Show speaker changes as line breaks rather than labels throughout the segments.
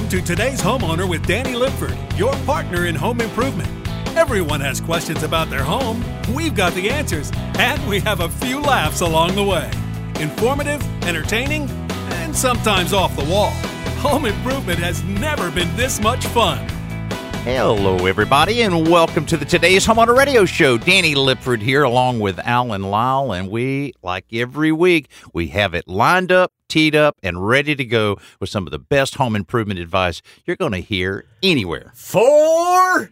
to Today's Homeowner with Danny Lipford, your partner in home improvement. Everyone has questions about their home. We've got the answers, and we have a few laughs along the way. Informative, entertaining, and sometimes off the wall. Home improvement has never been this much fun.
Hello, everybody, and welcome to the Today's Homeowner Radio Show. Danny Lipford here, along with Alan Lyle, and we, like every week, we have it lined up, teed up, and ready to go with some of the best home improvement advice you're going to hear anywhere.
Lined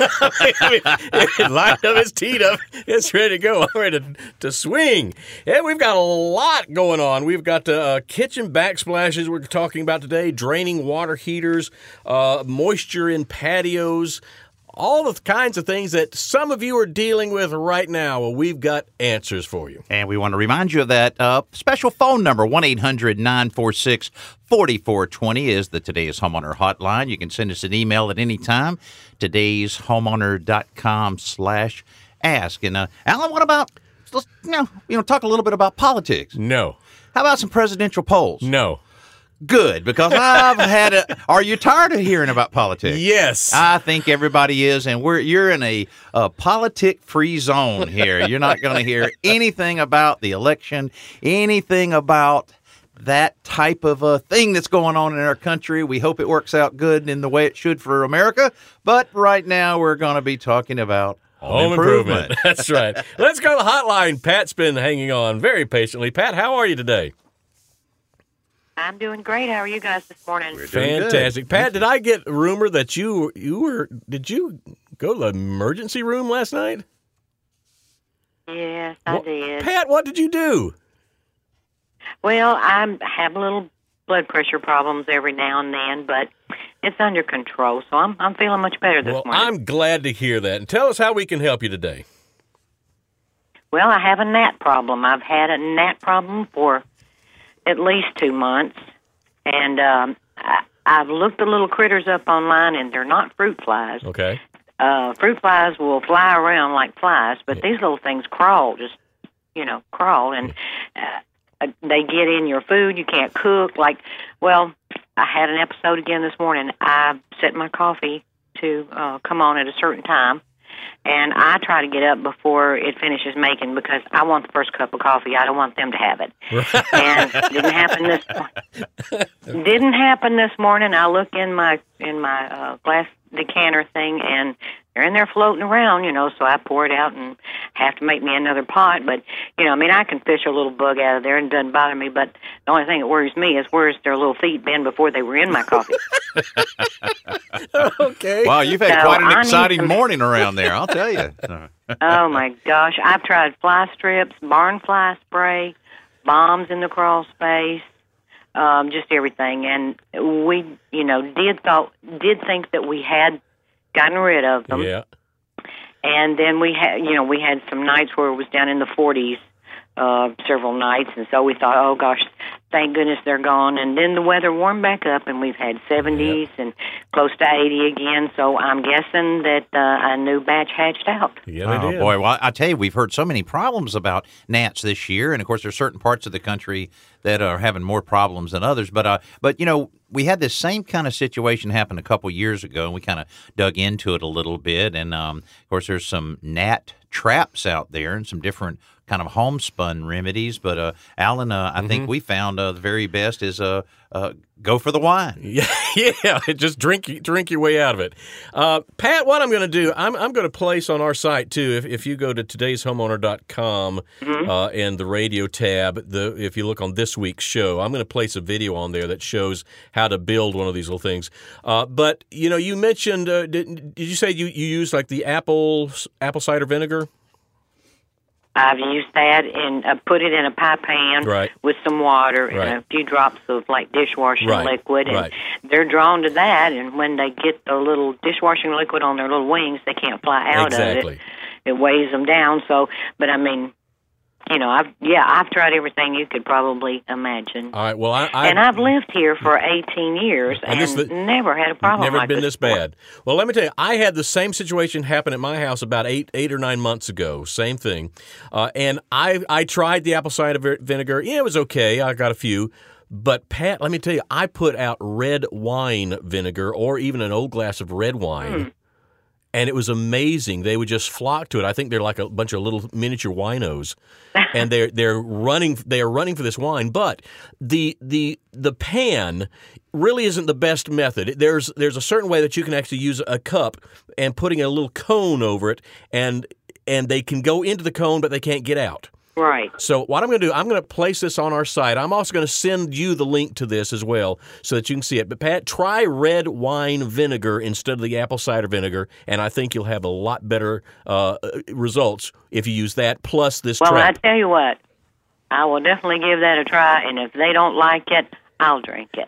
up, it's teed up, it's ready to go. I'm ready to swing. Yeah, we've got a lot going on. We've got kitchen backsplashes we're talking about today, draining water heaters, moisture in patios, all the kinds of things that some of you are dealing with right now. Well, we've got answers for you.
And we want to remind you of that special phone number, 1-800-946-4420 is the Today's Homeowner hotline. You can send us an email at any time, todayshomeowner.com/ask. And Alan, what about, let's talk a little bit about politics.
No.
How about some presidential polls?
No.
Good, because I've had a... Are you tired of hearing about politics?
Yes.
I think everybody is, and you're in a politic-free zone here. You're not going to hear anything about the election, anything about that type of a thing that's going on in our country. We hope it works out good in the way it should for America, but right now we're going to be talking about home improvement.
That's right. Let's go to the hotline. Pat's been hanging on very patiently. Pat, how are you today?
I'm doing great. How are you guys this morning?
Fantastic. Pat, did I get a rumor that did you go to the emergency room last night?
Yes, I did.
Pat, what did you do?
Well, I have little blood pressure problems every now and then, but it's under control, so I'm feeling much better this morning.
I'm glad to hear that. And tell us how we can help you today.
Well, I have a gnat problem. I've had a gnat problem for at least 2 months, and I've looked the little critters up online, and they're not fruit flies.
Okay.
Fruit flies will fly around like flies, but these little things crawl, crawl, and they get in your food. You can't cook. I had an episode again this morning. I set my coffee to come on at a certain time, and I try to get up before it finishes making because I want the first cup of coffee. I don't want them to have it. And didn't happen this morning. I look in my glass decanter thing, and they're in there floating around, so I pour it out and have to make me another pot. But, I can fish a little bug out of there and it doesn't bother me. But the only thing that worries me is where's their little feet been before they were in my coffee.
Okay.
Wow, you've had quite an exciting morning around there, I'll tell you.
Oh, my gosh. I've tried fly strips, barn fly spray, bombs in the crawl space, just everything. And we, did think that we had gotten rid of them.
Yeah.
And then we had some nights where it was down in the 40s, several nights, and so we thought, oh gosh, thank goodness they're gone. And then the weather warmed back up, and we've had 70s and close to 80 again. So I'm guessing that a new batch hatched out.
Yeah, they did.
Boy, well, I tell you, we've heard so many problems about gnats this year, and of course, there's certain parts of the country that are having more problems than others. But we had this same kind of situation happen a couple years ago, and we kind of dug into it a little bit. And of course, there's some gnat traps out there and some different kind of homespun remedies. But Alan, I think we found the very best is go for the wine.
Yeah, just drink your way out of it. Pat, what I'm going to do, I'm going to place on our site too. If you go to todayshomeowner.com and the radio tab, if you look on this week's show, I'm going to place a video on there that shows how to build one of these little things. But you mentioned, did you say you use like the apple cider vinegar?
I've used that and put it in a pie pan with some water and a few drops of dishwashing liquid, and they're drawn to that. And when they get the little dishwashing liquid on their little wings, they can't fly out of it. It weighs them down. So, but I mean, I've tried everything you could probably imagine.
All right, well,
I've lived here for 18 years and never had a problem
never
like
been
this
bad. Well, let me tell you, I had the same situation happen at my house about eight or 9 months ago. Same thing, and I tried the apple cider vinegar. Yeah, it was okay. I got a few. But, Pat, let me tell you, I put out red wine vinegar or even an old glass of red wine, and it was amazing. They would just flock to it. I think they're like a bunch of little miniature winos, and they're running for this wine. But the pan really isn't the best method. There's a certain way that you can actually use a cup and putting a little cone over it, and they can go into the cone, but they can't get out.
Right.
So what I'm going to do, I'm going to place this on our site. I'm also going to send you the link to this as well so that you can see it. But, Pat, try red wine vinegar instead of the apple cider vinegar, and I think you'll have a lot better results if you use that plus this trap.
Well, I tell you what, I will definitely give that a try, and if they don't like it, I'll drink it.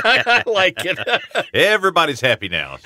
I like it.
Everybody's happy now.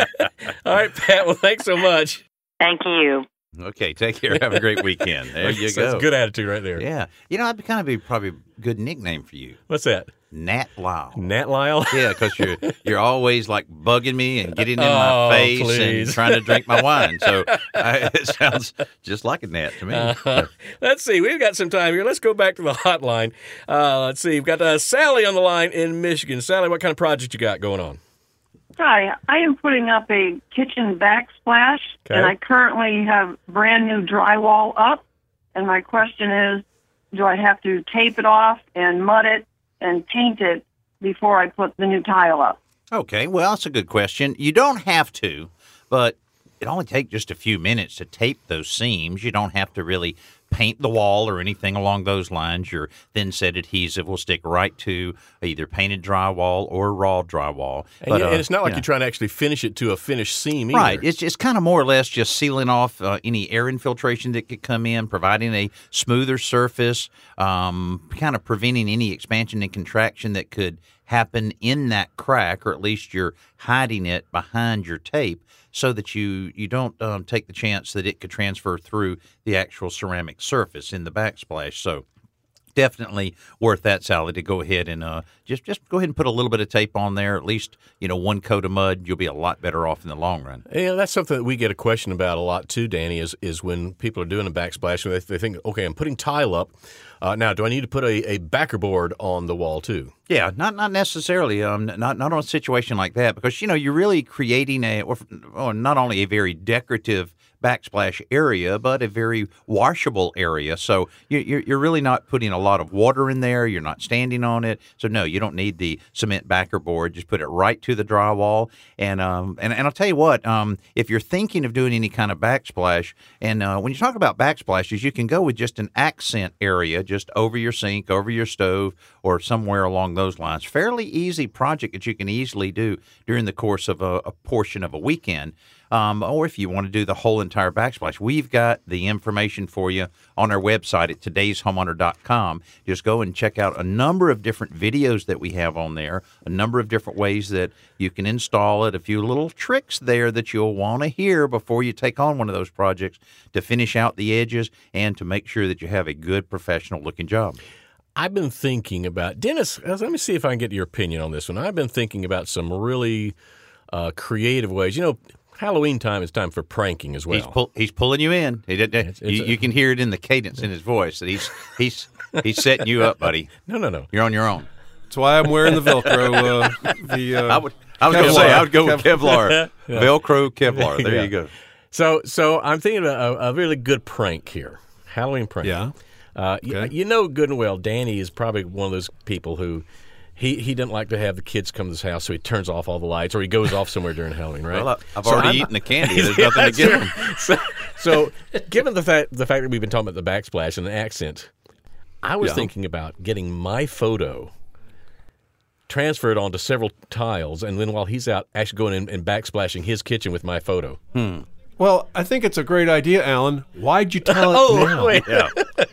All right, Pat, well, thanks so much.
Thank you.
Okay, take care. Have a great weekend. There you go.
That's a good attitude right there.
Yeah. You know, that'd kind of be probably a good nickname for you.
What's that?
Nat Lyle.
Nat Lyle?
Yeah, because you're always like bugging me and getting in my face
please.
and trying to drink my wine. So it sounds just like a gnat to me.
Let's see. We've got some time here. Let's go back to the hotline. Let's see. We've got Sally on the line in Michigan. Sally, what kind of project you got going on?
Hi, I am putting up a kitchen backsplash, and I currently have brand new drywall up, and my question is, do I have to tape it off and mud it and paint it before I put the new tile up?
Okay, well, that's a good question. You don't have to, but it only takes just a few minutes to tape those seams. You don't have to really paint the wall or anything along those lines. Your thin-set adhesive will stick right to either painted drywall or raw drywall.
And it's not like you're trying to actually finish it to a finished seam either.
Right. It's kind of more or less just sealing off any air infiltration that could come in, providing a smoother surface, kind of preventing any expansion and contraction that could happen in that crack, or at least you're hiding it behind your tape so that you don't take the chance that it could transfer through the actual ceramic surface in the backsplash. So definitely worth that, Sally, to go ahead and just go ahead and put a little bit of tape on there, at least, one coat of mud. You'll be a lot better off in the long run.
Yeah, that's something that we get a question about a lot too, Danny, is when people are doing a backsplash, they think, okay, I'm putting tile up. Now, do I need to put a backer board on the wall too?
Yeah, not necessarily. Not on a situation like that, because you're really creating not only a very decorative backsplash area, but a very washable area. So you're really not putting a lot of water in there. You're not standing on it. So no, you don't need the cement backer board. Just put it right to the drywall. And I'll tell you what, if you're thinking of doing any kind of backsplash, and when you talk about backsplashes, you can go with just an accent area, just over your sink, over your stove, or somewhere along those lines. Fairly easy project that you can easily do during the course of a portion of a weekend. Or if you want to do the whole entire backsplash, we've got the information for you on our website at todayshomeowner.com. Just go and check out a number of different videos that we have on there, a number of different ways that you can install it, a few little tricks there that you'll want to hear before you take on one of those projects to finish out the edges and to make sure that you have a good professional-looking job.
I've been thinking about, Dennis, let me see if I can get your opinion on this one. I've been thinking about some really creative ways. Halloween time is time for pranking as well.
He's pulling you in. You can hear it in the cadence in his voice that he's setting you up, buddy.
No.
You're on your own.
That's why I'm wearing the Velcro.
I was going to say I would go with Kevlar,
Yeah.
Velcro Kevlar. There you go.
So I'm thinking about a really good prank here, Halloween prank.
Yeah. Okay.
You know good and well, Danny is probably one of those people who. He doesn't like to have the kids come to his house, so he turns off all the lights, or he goes off somewhere during Halloween, right?
Well, I've already eaten the candy. There's nothing to give him.
So, given the fact that we've been talking about the backsplash and the accent, I was thinking about getting my photo transferred onto several tiles, and then while he's out, actually going in and backsplashing his kitchen with my photo.
Well, I think it's a great idea, Alan. Why'd you tell it now?
Wait.
Yeah.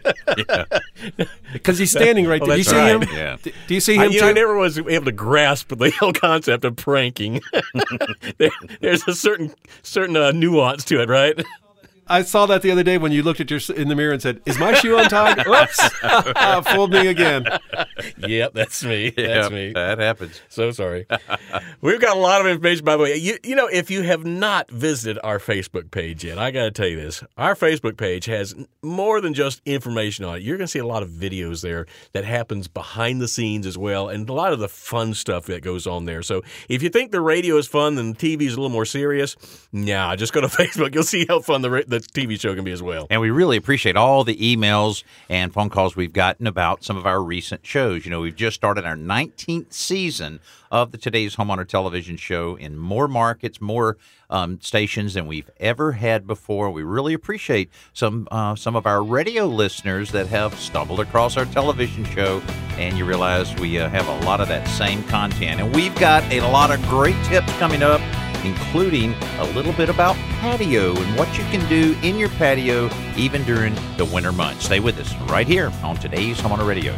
Because he's standing right there. Do you see him?
Yeah.
Do you see him, too?
I never was able to grasp the whole concept of pranking. There's a certain nuance to it, right?
I saw that the other day when you looked at in the mirror and said, "Is my shoe untied?" Whoops! Fooled me again.
Yep, that's me. That's me.
That happens.
So sorry. We've got a lot of information, by the way. You know, if you have not visited our Facebook page yet, I got to tell you this. Our Facebook page has more than just information on it. You're going to see a lot of videos there that happens behind the scenes as well, and a lot of the fun stuff that goes on there. So if you think the radio is fun and the TV is a little more serious, nah, just go to Facebook. You'll see how fun the TV show can be as well.
And we really appreciate all the emails and phone calls we've gotten about some of our recent shows. You know, we've just started our 19th season of the Today's Homeowner television show in more markets, more stations than we've ever had before. We really appreciate some of our radio listeners that have stumbled across our television show, and you realize we have a lot of that same content. And we've got a lot of great tips coming up, including a little bit about patio and what you can do in your patio even during the winter months. Stay with us right here on Today's Homeowner Radio.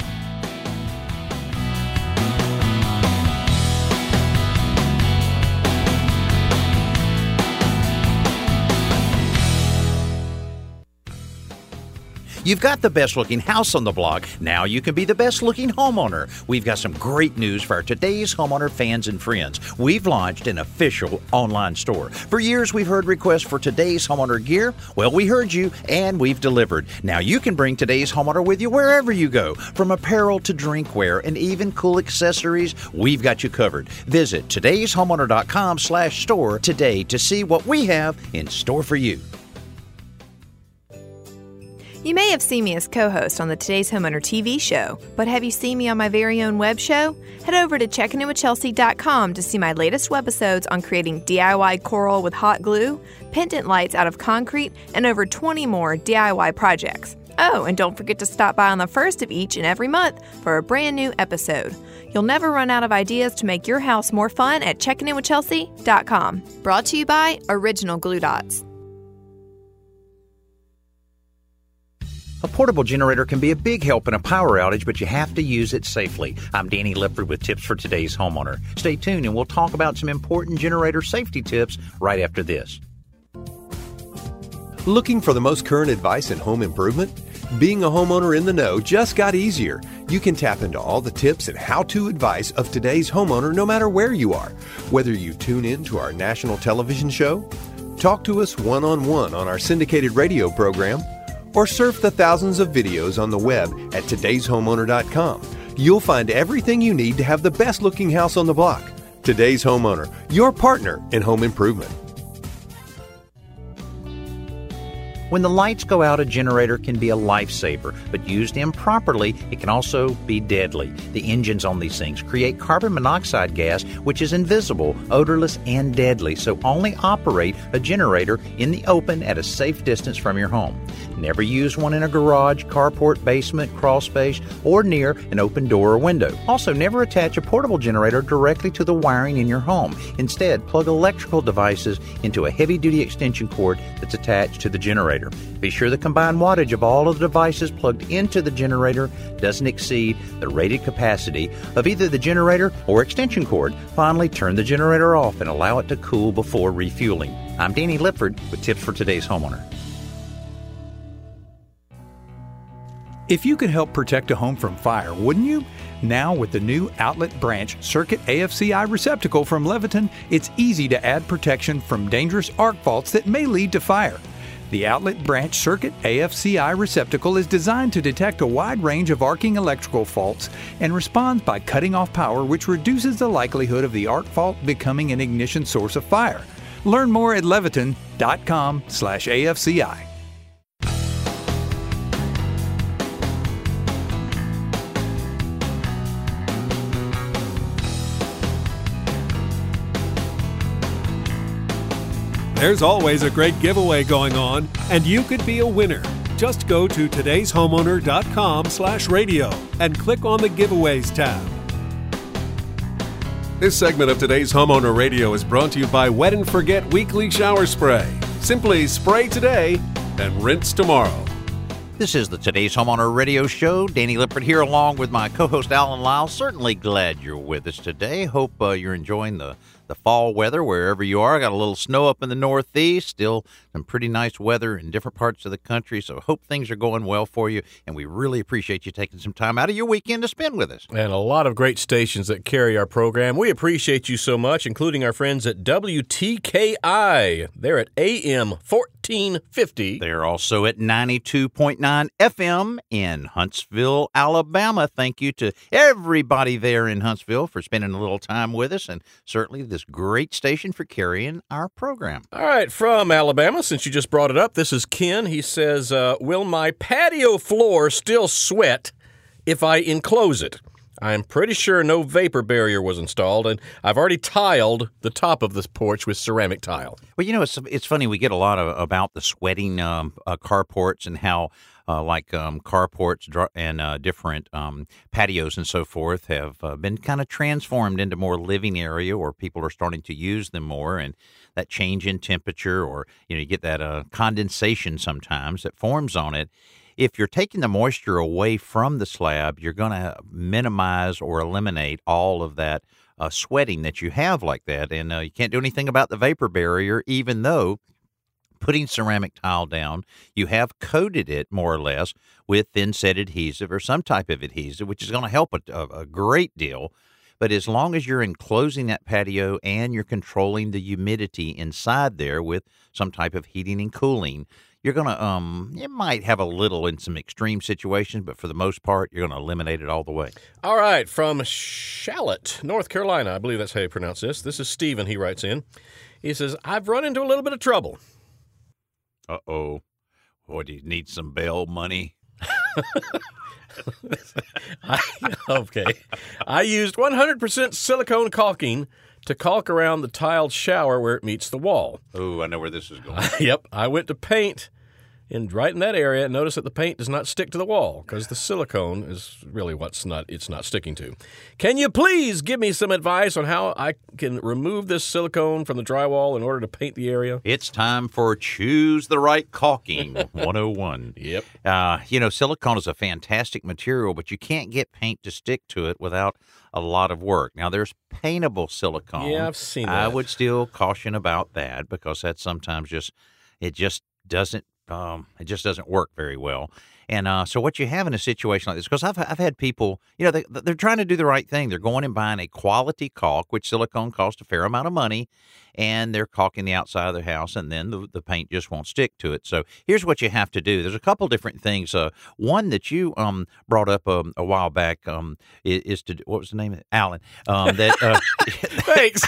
You've got the best-looking house on the block. Now you can be the best-looking homeowner. We've got some great news for our Today's Homeowner fans and friends. We've launched an official online store. For years, we've heard requests for Today's Homeowner gear. Well, we heard you, and we've delivered. Now you can bring Today's Homeowner with you wherever you go. From apparel to drinkware and even cool accessories, we've got you covered. Visit todayshomeowner.com/store today to see what we have in store for you.
You may have seen me as co-host on the Today's Homeowner TV show, but have you seen me on my very own web show? Head over to checkingInWithChelsea.com to see my latest webisodes on creating DIY coral with hot glue, pendant lights out of concrete, and over 20 more DIY projects. Oh, and don't forget to stop by on the first of each and every month for a brand new episode. You'll never run out of ideas to make your house more fun at checkingInWithChelsea.com. Brought to you by Original Glue Dots.
A portable generator can be a big help in a power outage, but you have to use it safely. I'm Danny Lipford with tips for Today's Homeowner. Stay tuned and we'll talk about some important generator safety tips right after this.
Looking for the most current advice in home improvement? Being a homeowner in the know just got easier. You can tap into all the tips and how-to advice of Today's Homeowner no matter where you are. Whether you tune in to our national television show, talk to us one-on-one on our syndicated radio program, or surf the thousands of videos on the web at todayshomeowner.com. You'll find everything you need to have the best-looking house on the block. Today's Homeowner, your partner in home improvement.
When the lights go out, a generator can be a lifesaver, but used improperly, it can also be deadly. The engines on these things create carbon monoxide gas, which is invisible, odorless, and deadly, so only operate a generator in the open at a safe distance from your home. Never use one in a garage, carport, basement, crawl space, or near an open door or window. Also, never attach a portable generator directly to the wiring in your home. Instead, plug electrical devices into a heavy-duty extension cord that's attached to the generator. Be sure the combined wattage of all of the devices plugged into the generator doesn't exceed the rated capacity of either the generator or extension cord. Finally, turn the generator off and allow it to cool before refueling. I'm Danny Lipford with tips for Today's Homeowner.
If you could help protect a home from fire, wouldn't you? Now with the new Outlet Branch Circuit AFCI receptacle from Leviton, it's easy to add protection from dangerous arc faults that may lead to fire. The Outlet Branch Circuit AFCI receptacle is designed to detect a wide range of arcing electrical faults and responds by cutting off power, which reduces the likelihood of the arc fault becoming an ignition source of fire. Learn more at leviton.com/AFCI.
There's always a great giveaway going on, and you could be a winner. Just go to todayshomeowner.com/radio and click on the Giveaways tab. This segment of Today's Homeowner Radio is brought to you by Wet and Forget Weekly Shower Spray. Simply spray today and rinse tomorrow.
This is the Today's Homeowner Radio Show. Danny Lipford here along with my co-host Alan Lyle. Certainly glad you're with us today. Hope you're enjoying the the fall weather wherever you are. Got a little snow up in the Northeast, still some pretty nice weather in different parts of the country. So hope things are going well for you, and we really appreciate you taking some time out of your weekend to spend with us.
And a lot of great stations that carry our program. We appreciate you so much, including our friends at WTKI. They're at AM 1450.
They're also at 92.9 FM in Huntsville, Alabama. Thank you to everybody there in Huntsville for spending a little time with us, and certainly this great station for carrying our program.
All right, from Alabama, since you just brought it up, this is Ken. He says, will my patio floor still sweat if I enclose it? I'm pretty sure no vapor barrier was installed, and I've already tiled the top of this porch with ceramic tile.
Well, it's funny. We get a lot about the sweating carports and how carports and different patios and so forth have been kind of transformed into more living area, or people are starting to use them more, and that change in temperature, or you get that condensation sometimes that forms on it. If you're taking the moisture away from the slab, you're going to minimize or eliminate all of that sweating that you have like that. And you can't do anything about the vapor barrier, even though putting ceramic tile down, you have coated it more or less with thin-set adhesive or some type of adhesive, which is going to help a great deal. But as long as you're enclosing that patio and you're controlling the humidity inside there with some type of heating and cooling, you're going to, it might have a little in some extreme situations, but for the most part, you're going to eliminate it all the way.
All right, from Charlotte, North Carolina, I believe that's how you pronounce this. This is Stephen, he writes in. He says, I've run into a little bit of trouble.
Uh-oh. What, do you need some bail money?
Okay. I used 100% silicone caulking to caulk around the tiled shower where it meets the wall.
Oh, I know where this is going.
Yep. I went to paint right in that area and noticed that the paint does not stick to the wall because the silicone is really it's not sticking to. Can you please give me some advice on how I can remove this silicone from the drywall in order to paint the area?
It's time for Choose the Right Caulking 101.
Yep.
Silicone is a fantastic material, but you can't get paint to stick to it without a lot of work. Now, there's paintable silicone.
Yeah, I've seen that.
I would still caution about that because that sometimes it just doesn't work very well. And so what you have in a situation like this, because I've had people, they're trying to do the right thing. They're going and buying a quality caulk, which silicone costs a fair amount of money, and they're caulking the outside of their house, and then the paint just won't stick to it. So here's what you have to do. There's a couple different things. One that you brought up a while back is to, what was the name of it? Alan.
Thanks.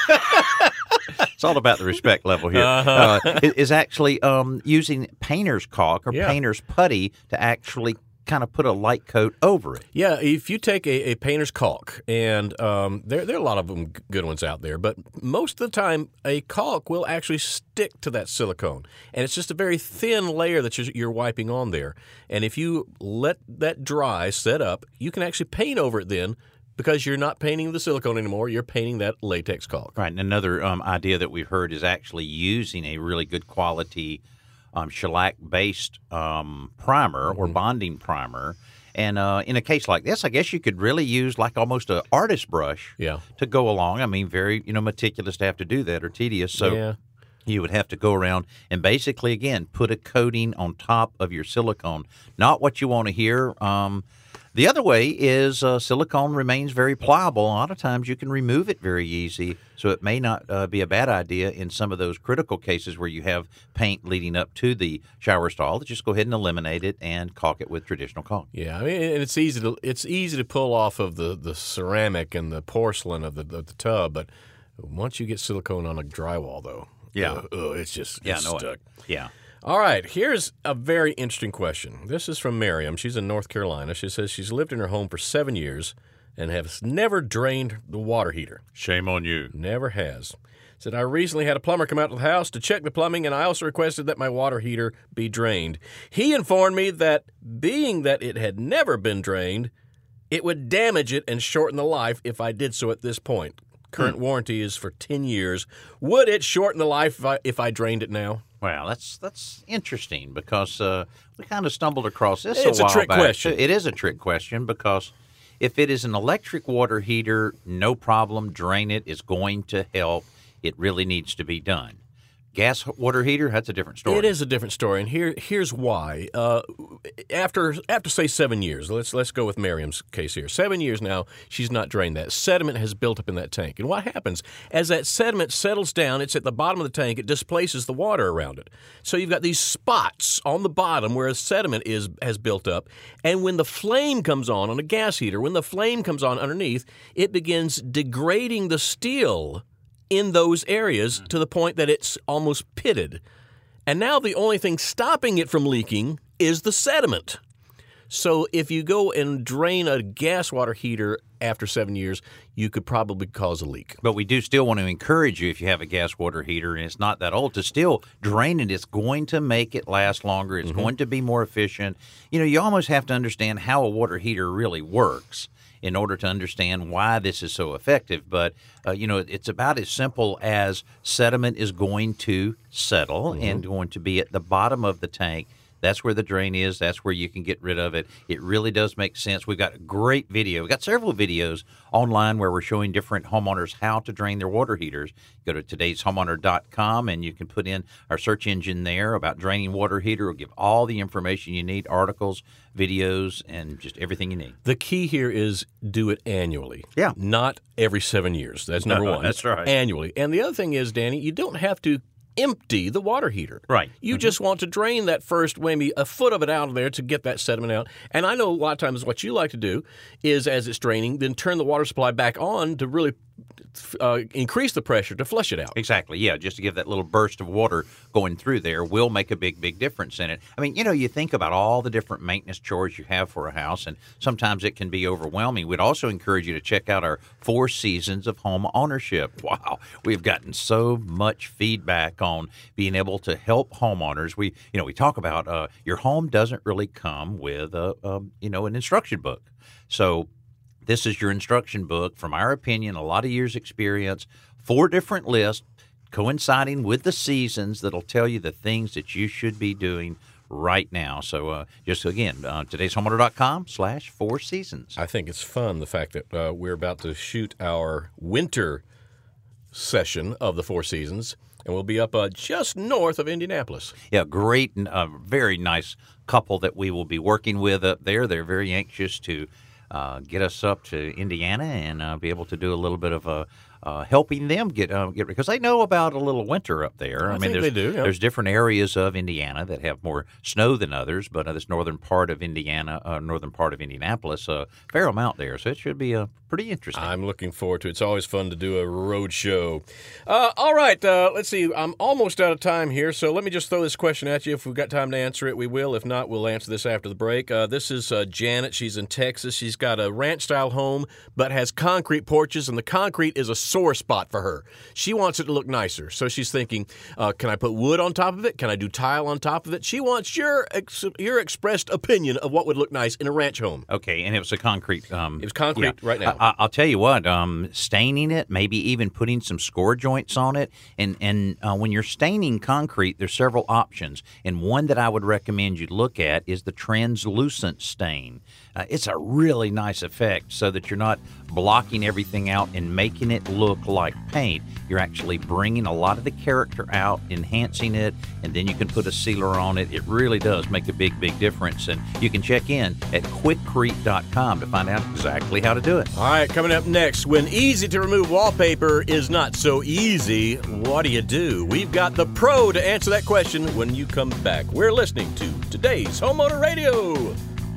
It's all about the respect level here. Is actually using painter's caulk or painter's putty to actually kind of put a light coat over it.
Yeah, if you take a painter's caulk, and there are a lot of them good ones out there, but most of the time a caulk will actually stick to that silicone, and it's just a very thin layer that you're wiping on there. And if you let that dry, set up, you can actually paint over it then, because you're not painting the silicone anymore, you're painting that latex caulk.
Right, and another idea that we've heard is actually using a really good quality shellac-based primer or bonding primer. And in a case like this, I guess you could really use like almost an artist brush to go along. I mean, very meticulous to have to do that or tedious. So you would have to go around and basically, again, put a coating on top of your silicone. Not what you want to hear. The other way is silicone remains very pliable. A lot of times you can remove it very easy, so it may not be a bad idea in some of those critical cases where you have paint leading up to the shower stall. Just go ahead and eliminate it and caulk it with traditional caulk.
Yeah, I mean, and it's easy to pull off of the ceramic and the porcelain of the tub, but once you get silicone on a drywall, though, it's just stuck.
Yeah.
All right, here's a very interesting question. This is from Miriam. She's in North Carolina. She says she's lived in her home for 7 years and has never drained the water heater.
Shame on you.
Never has. Said, I recently had a plumber come out to the house to check the plumbing, and I also requested that my water heater be drained. He informed me that being that it had never been drained, it would damage it and shorten the life if I did so at this point. Current warranty is for 10 years. Would it shorten the life if I drained it now?
Well, that's interesting because we kind of stumbled across this
a while back. It's a trick question.
It is a trick question because if it is an electric water heater, no problem. Drain it is going to help. it really needs to be done. Gas water heater, that's a different story.
It is a different story, and here's why. After say 7 years, let's go with Miriam's case here. 7 years now, she's not drained that. Sediment has built up in that tank. And what happens? As that sediment settles down, it's at the bottom of the tank, it displaces the water around it. So you've got these spots on the bottom where sediment has built up, and when the flame comes on a gas heater, when the flame comes on underneath, it begins degrading the steel in those areas to the point that it's almost pitted. And now the only thing stopping it from leaking is the sediment. So if you go and drain a gas water heater after 7 years, you could probably cause a leak.
But we do still want to encourage you, if you have a gas water heater and it's not that old, to still drain it. It's going to make it last longer. It's going to be more efficient. You almost have to understand how a water heater really works in order to understand why this is so effective. But, it's about as simple as sediment is going to settle and going to be at the bottom of the tank. That's where the drain is. That's where you can get rid of it. It really does make sense. We've got a great video. We've got several videos online where we're showing different homeowners how to drain their water heaters. Go to todayshomeowner.com, and you can put in our search engine there about draining water heater. It'll give all the information you need, articles, videos, and just everything you need.
The key here is do it annually.
Yeah.
Not every 7 years. That's number one.
That's right.
Annually. And the other thing is, Danny, you don't have to empty the water heater.
Right.
You just want to drain that first, maybe a foot of it out of there to get that sediment out. And I know a lot of times what you like to do is, as it's draining, then turn the water supply back on to really increase the pressure to flush it out.
Exactly, yeah, just to give that little burst of water going through there will make a big, big difference in it. I mean, you think about all the different maintenance chores you have for a house, and sometimes it can be overwhelming. We'd also encourage you to check out our 4 Seasons of Home Ownership. Wow, we've gotten so much feedback on being able to help homeowners. We talk about your home doesn't really come with an instruction book. So this is your instruction book, from our opinion, a lot of years' experience, 4 different lists coinciding with the seasons that'll tell you the things that you should be doing right now. So just again, todayshomeowner.com/4 seasons.
I think it's fun, the fact that we're about to shoot our winter session of the 4 Seasons, and we'll be up just north of Indianapolis.
Yeah, great, very nice couple that we will be working with up there. They're very anxious to get us up to Indiana and be able to do a little bit of helping them get because they know about a little winter up there.
I mean, they do. Yeah.
There's different areas of Indiana that have more snow than others, but this northern part of Indiana, northern part of Indianapolis, a fair amount there. So it should be pretty interesting.
I'm looking forward to it. It's always fun to do a road show. All right, let's see. I'm almost out of time here, so let me just throw this question at you. If we've got time to answer it, we will. If not, we'll answer this after the break. This is Janet. She's in Texas. She's got a ranch-style home, but has concrete porches, and the concrete is a sore spot for her. She wants it to look nicer, so she's thinking, can I put wood on top of it? Can I do tile on top of it? She wants your expressed opinion of what would look nice in a ranch home.
Okay, and it was a concrete.
It was concrete right now.
I'll tell you what, staining it, maybe even putting some score joints on it, and when you're staining concrete, there's several options, and one that I would recommend you look at is the translucent stain. It's a really nice effect so that you're not blocking everything out and making it look like paint. You're actually bringing a lot of the character out, enhancing it, and then you can put a sealer on it. It really does make a big, big difference. And you can check in at Quikrete.com to find out exactly how to do it.
All right, coming up next, when easy-to-remove wallpaper is not so easy, what do? We've got the pro to answer that question when you come back. We're listening to Today's Homeowner Radio.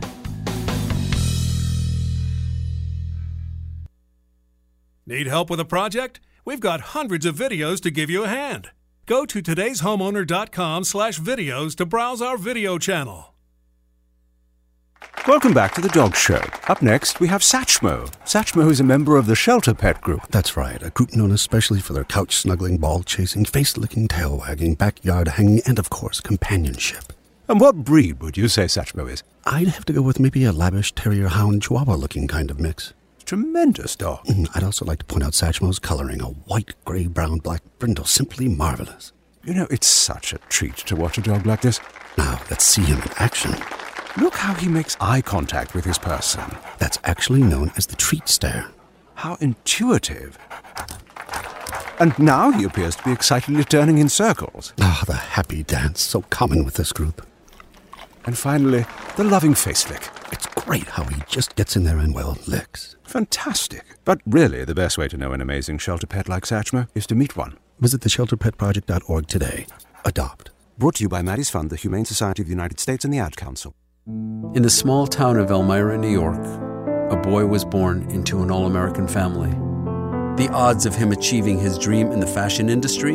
Need help with a project? We've got hundreds of videos to give you a hand. Go to todayshomeowner.com/videos to browse our video channel.
Welcome back to the Dog Show. Up next, we have Satchmo. Satchmo is a member of the Shelter Pet Group.
That's right, a group known especially for their couch-snuggling, ball-chasing, face-licking, tail-wagging, backyard-hanging, and, of course, companionship.
And what breed would you say Satchmo is?
I'd have to go with maybe a lavish terrier-hound-chihuahua-looking kind of mix.
Tremendous dog.
I'd also like to point out Satchmo's coloring, a white, gray, brown, black brindle, simply marvelous.
You know, it's such a treat to watch a dog like this.
Now, let's see him in action.
Look how he makes eye contact with his person.
That's actually known as the treat stare.
How intuitive. And now he appears to be excitedly turning in circles.
Ah, the happy dance, so common with this group.
And finally, the loving face lick.
It's great how he just gets in there and, well, licks.
Fantastic. But really, the best way to know an amazing shelter pet like Satchmo is to meet one.
Visit theshelterpetproject.org today. Adopt.
Brought to you by Maddie's Fund, the Humane Society of the United States, and the Ad Council.
In the small town of Elmira, New York, a boy was born into an all-American family. The odds of him achieving his dream in the fashion industry?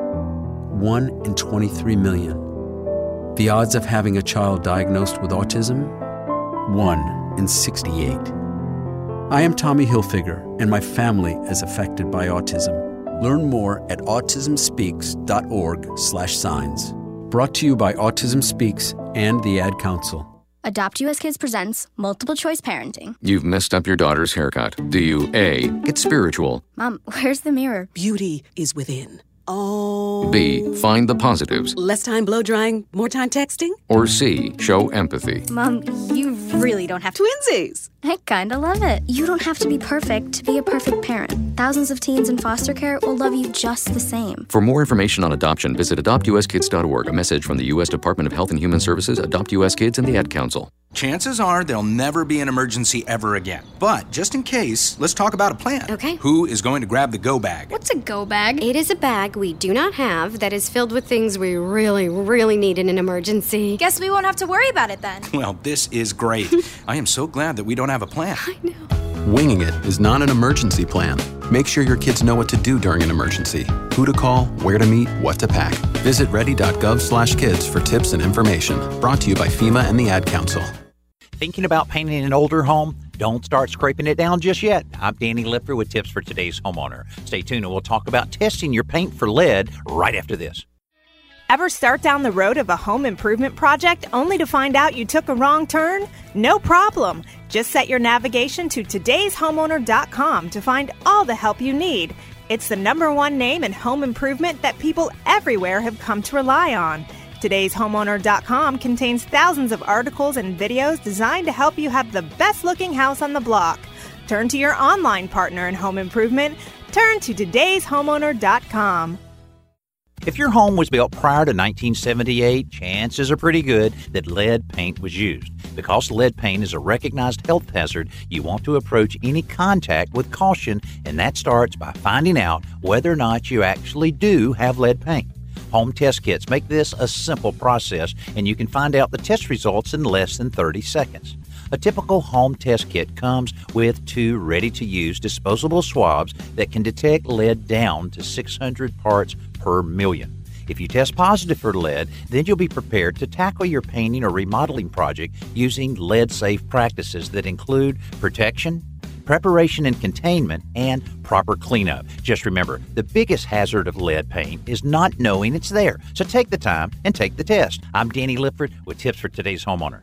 1 in 23 million. The odds of having a child diagnosed with autism? 1 in 68. I am Tommy Hilfiger, and my family is affected by autism. Learn more at autismspeaks.org/signs. Brought to you by Autism Speaks and the Ad Council.
Adopt US Kids presents Multiple Choice Parenting.
You've messed up your daughter's haircut. Do you A, get spiritual?
Mom, where's the mirror?
Beauty is within. Oh.
B, find the positives?
Less time blow drying, more time texting?
Or C, show empathy?
Mom, you really don't have to.
Twinsies!
I kinda love it. You don't have to be perfect to be a perfect parent. Thousands of teens in foster care will love you just the same.
For more information on adoption, visit adoptuskids.org. A message from the U.S. Department of Health and Human Services, Adopt U.S. Kids, and the Ad Council.
Chances are there'll never be an emergency ever again. But just in case, let's talk about a plan.
Okay.
Who is going to grab the go bag?
What's a go bag?
It is a bag we do not have that is filled with things we really, really need in an emergency.
Guess we won't have to worry about it then.
Well, this is great. I am so glad that we don't have a plan.
I know.
Winging it is not an emergency plan. Make sure your kids know what to do during an emergency, who to call, where to meet, what to pack. Visit ready.gov/kids for tips and information. Brought to you by FEMA and the Ad Council.
Thinking about painting an older home? Don't start scraping it down just yet. I'm Danny Lipford with tips for today's homeowner. Stay tuned and we'll talk about testing your paint for lead right after this.
Ever start down the road of a home improvement project only to find out you took a wrong turn? No problem. Just set your navigation to todayshomeowner.com to find all the help you need. It's the #1 name in home improvement that people everywhere have come to rely on. Todayshomeowner.com contains thousands of articles and videos designed to help you have the best-looking house on the block. Turn to your online partner in home improvement. Turn to todayshomeowner.com.
If your home was built prior to 1978, chances are pretty good that lead paint was used. Because lead paint is a recognized health hazard, you want to approach any contact with caution, and that starts by finding out whether or not you actually do have lead paint. Home test kits make this a simple process, and you can find out the test results in less than 30 seconds. A typical home test kit comes with 2 ready-to-use disposable swabs that can detect lead down to 600 parts per million. If you test positive for lead, then you'll be prepared to tackle your painting or remodeling project using lead-safe practices that include protection, preparation and containment, and proper cleanup. Just remember, the biggest hazard of lead paint is not knowing it's there. So take the time and take the test. I'm Danny Lipford with tips for today's homeowner.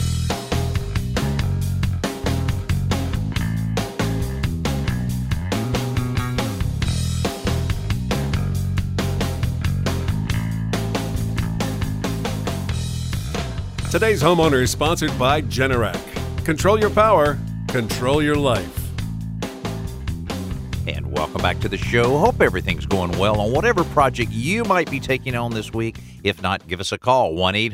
Today's homeowner is sponsored by Generac. Control your power, control your life.
And welcome back to the show. Hope everything's going well on whatever project you might be taking on this week. If not, give us a call.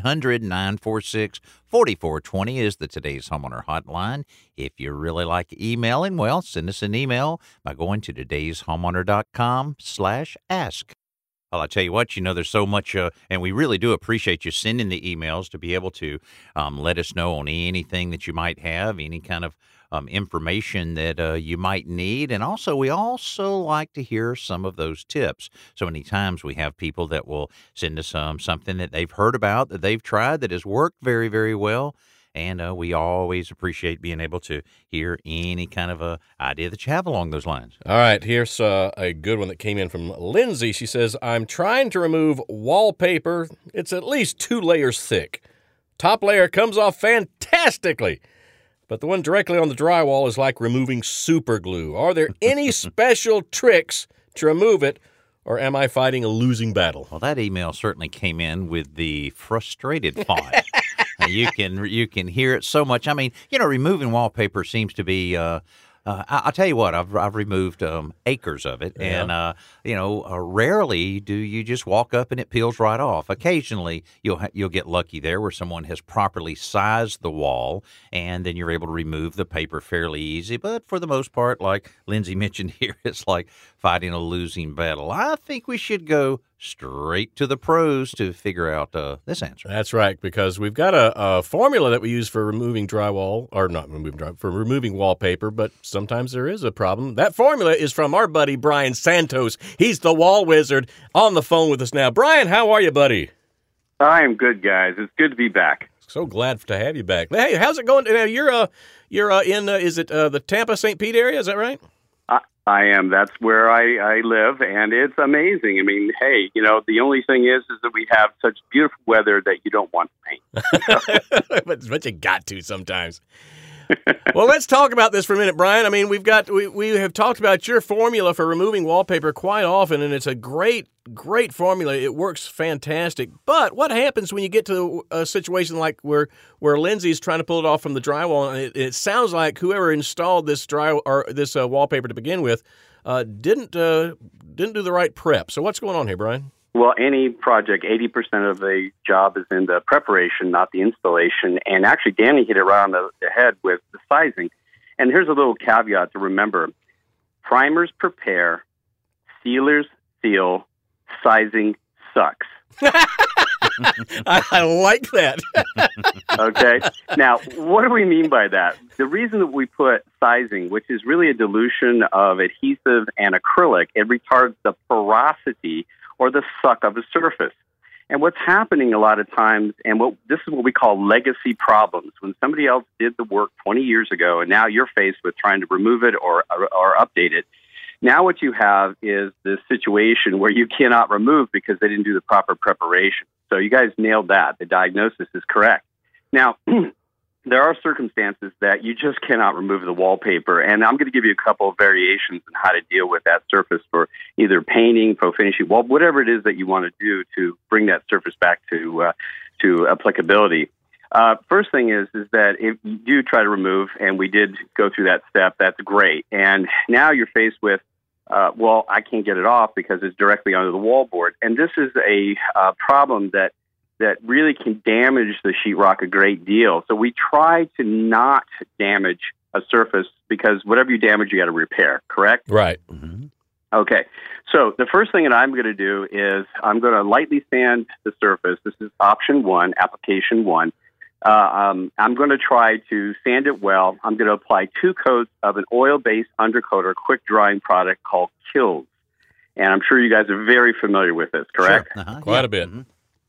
1-800-946-4420 is the Today's Homeowner hotline. If you really like emailing, well, send us an email by going to todayshomeowner.com/ask. Well, I tell you what, there's so much, and we really do appreciate you sending the emails to be able to let us know on anything that you might have, any kind of information that you might need. And also, we also like to hear some of those tips. So many times we have people that will send us something that they've heard about, that they've tried, that has worked very, very well. And we always appreciate being able to hear any kind of idea that you have along those lines.
All right, here's a good one that came in from Lindsay. She says, I'm trying to remove wallpaper. It's at least 2 layers thick. Top layer comes off fantastically, but the one directly on the drywall is like removing super glue. Are there any special tricks to remove it, or am I fighting a losing battle?
Well, that email certainly came in with the frustrated font. You can hear it so much. I mean, removing wallpaper seems to be I'll tell you what, I've removed acres of it, and rarely do you just walk up and it peels right off. Occasionally, you'll get lucky there where someone has properly sized the wall, and then you're able to remove the paper fairly easy. But for the most part, like Lindsay mentioned here, it's like fighting a losing battle. I think we should go straight to the pros to figure out this answer.
That's right, because we've got a formula that we use for removing drywall, or not removing drywall, for removing wallpaper, but sometimes there is a problem. That formula is from our buddy Brian Santos. He's the wall wizard on the phone with us now. Brian, how are you, buddy?
I am good, guys. It's good to be back.
So glad to have you back. Hey, how's it going? Now, you're in, is it the Tampa, St. Pete area? Is that right?
I am. That's where I live, and it's amazing. I mean, hey, the only thing is that we have such beautiful weather that you don't want to paint.
but you got to sometimes. Well, let's talk about this for a minute, Brian. I mean, we have talked about your formula for removing wallpaper quite often, and it's a great formula. It works fantastic. But what happens when you get to a situation like where Lindsay's trying to pull it off from the drywall, and it sounds like whoever installed this wallpaper to begin with didn't do the right prep. So what's going on here, Brian?
Well, any project, 80% of the job is in the preparation, not the installation. And actually, Danny hit it right on the head with the sizing. And here's a little caveat to remember. Primers prepare, sealers seal, sizing sucks.
I like that.
Okay. Now, what do we mean by that? The reason that we put sizing, which is really a dilution of adhesive and acrylic, it retards the porosity or the suck of a surface. And what's happening a lot of times, this is what we call legacy problems. When somebody else did the work 20 years ago, and now you're faced with trying to remove it or update it, now what you have is this situation where you cannot remove because they didn't do the proper preparation. So you guys nailed that. The diagnosis is correct. Now, there are circumstances that you just cannot remove the wallpaper, and I'm going to give you a couple of variations on how to deal with that surface for either painting, faux finishing, whatever it is that you want to do to bring that surface back to applicability. First thing is that if you do try to remove, and we did go through that step, that's great. And now you're faced with, I can't get it off because it's directly under the wallboard. And this is a problem that really can damage the sheetrock a great deal. So we try to not damage a surface because whatever you damage, you got to repair, correct?
Right. Mm-hmm.
Okay. So the first thing that I'm going to do is I'm going to lightly sand the surface. This is option 1, application 1. I'm going to try to sand it well. I'm going to apply 2 coats of an oil-based undercoater quick drying product called Kilz. And I'm sure you guys are very familiar with this, correct?
Sure. Quite a bit.
Mm-hmm.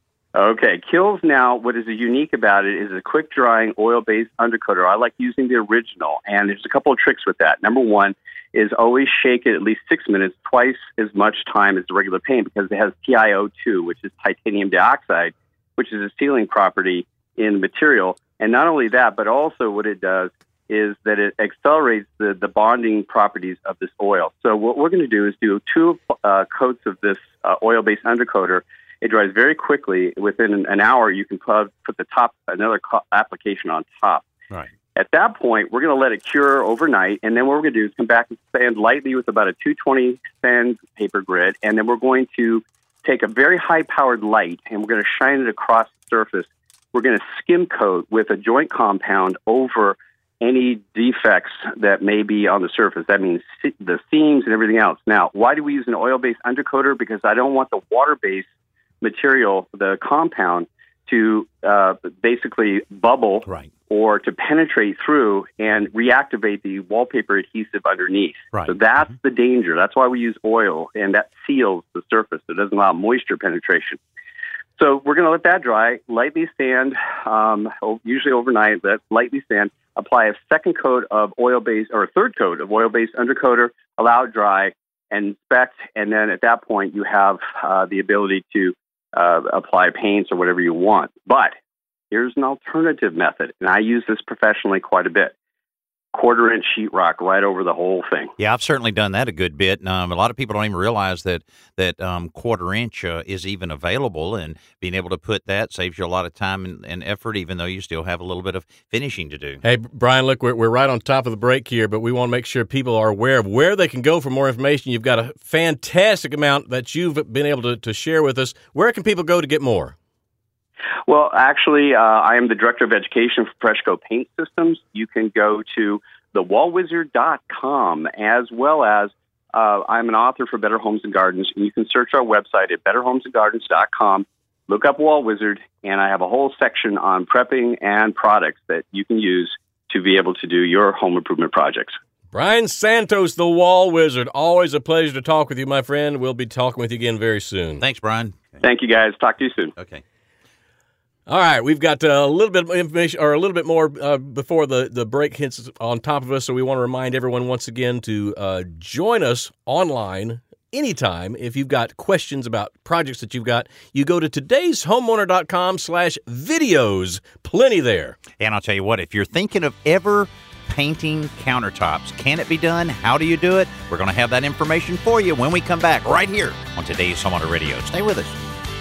Okay, Kilz now, what is unique about it is a quick-drying, oil-based undercoater. I like using the original, and there's a couple of tricks with that. Number 1 is always shake it at least 6 minutes, twice as much time as the regular paint, because it has TiO2, which is titanium dioxide, which is a sealing property in the material. And not only that, but also what it does is that it accelerates the bonding properties of this oil. So what we're going to do is do 2 coats of this oil-based undercoater. It dries very quickly. Within an hour, you can put another application on top.
Right.
At that point, we're going to let it cure overnight, and then what we're going to do is come back and sand lightly with about a 220 sandpaper grit, and then we're going to take a very high-powered light, and we're going to shine it across the surface. We're going to skim coat with a joint compound over any defects that may be on the surface. That means the seams and everything else. Now, why do we use an oil-based undercoater? Because I don't want the water-based material, the compound, to basically bubble or to penetrate through and reactivate the wallpaper adhesive underneath.
Right.
So that's the danger. That's why we use oil, and that seals the surface. It doesn't allow moisture penetration. So we're going to let that dry, lightly sand, usually overnight, lightly sand, apply a second coat of oil-based, or a third coat of oil-based undercoater, allow it dry, and inspect, and then at that point you have the ability to apply paints or whatever you want. But here's an alternative method, and I use this professionally quite a bit. quarter-inch sheetrock right over the whole thing.
Yeah, I've certainly done that a good bit. A lot of people don't even realize that quarter-inch is even available, and being able to put that saves you a lot of time and effort, even though you still have a little bit of finishing to do.
Hey, Brian, look, we're right on top of the break here, but we want to make sure people are aware of where they can go for more information. You've got a fantastic amount that you've been able to share with us. Where can people go to get more?
Well, actually, I am the Director of Education for Freshco Paint Systems. You can go to thewallwizard.com, as well as I'm an author for Better Homes and Gardens, and you can search our website at betterhomesandgardens.com, look up Wall Wizard, and I have a whole section on prepping and products that you can use to be able to do your home improvement projects.
Brian Santos, the Wall Wizard. Always a pleasure to talk with you, my friend. We'll be talking with you again very soon.
Thanks, Brian.
Thank you, guys. Talk to you soon.
Okay.
All right, we've got a little bit of information, or a little bit more before the break hits on top of us, so we want to remind everyone once again to join us online anytime. If you've got questions about projects that you've got, you go to todayshomeowner.com/videos. Plenty there.
And I'll tell you what, if you're thinking of ever painting countertops, can it be done? How do you do it? We're going to have that information for you when we come back right here on Today's Homeowner Radio. Stay with us.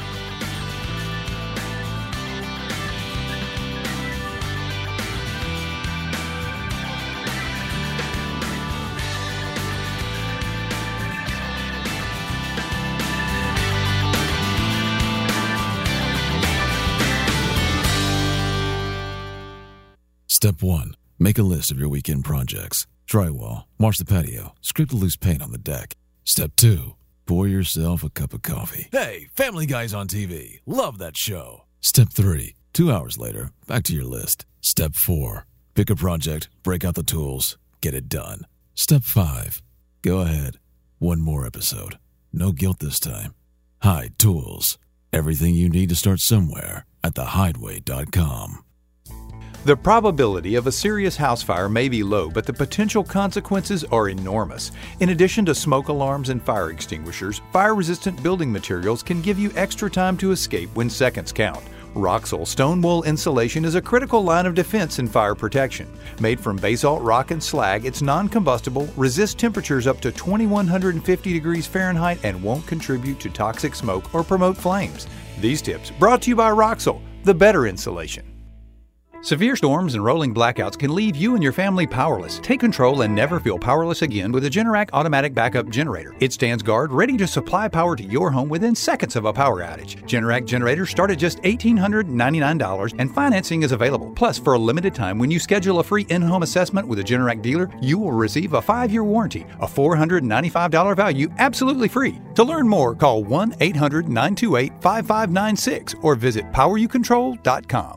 Step 1. Make a list of your weekend projects. Drywall, wash the patio, scrape the loose paint on the deck. Step 2. Pour yourself a cup of coffee. Hey, Family Guy's on TV. Love that show. Step 3. 2 hours later, back to your list. Step 4. Pick a project, break out the tools, get it done. Step 5. Go ahead. One more episode. No guilt this time. Hyde Tools. Everything you need to start somewhere at thehideaway.com.
The probability of a serious house fire may be low, but the potential consequences are enormous. In addition to smoke alarms and fire extinguishers, fire-resistant building materials can give you extra time to escape when seconds count. Roxul stone wool insulation is a critical line of defense in fire protection. Made from basalt rock and slag, it's non-combustible, resists temperatures up to 2150 degrees Fahrenheit, and won't contribute to toxic smoke or promote flames. These tips brought to you by Roxul, the better insulation. Severe storms and rolling blackouts can leave you and your family powerless. Take control and never feel powerless again with a Generac automatic backup generator. It stands guard, ready to supply power to your home within seconds of a power outage. Generac generators start at just $1,899 and financing is available. Plus, for a limited time, when you schedule a free in-home assessment with a Generac dealer, you will receive a 5-year warranty, a $495 value absolutely free. To learn more, call 1-800-928-5596 or visit poweryoucontrol.com.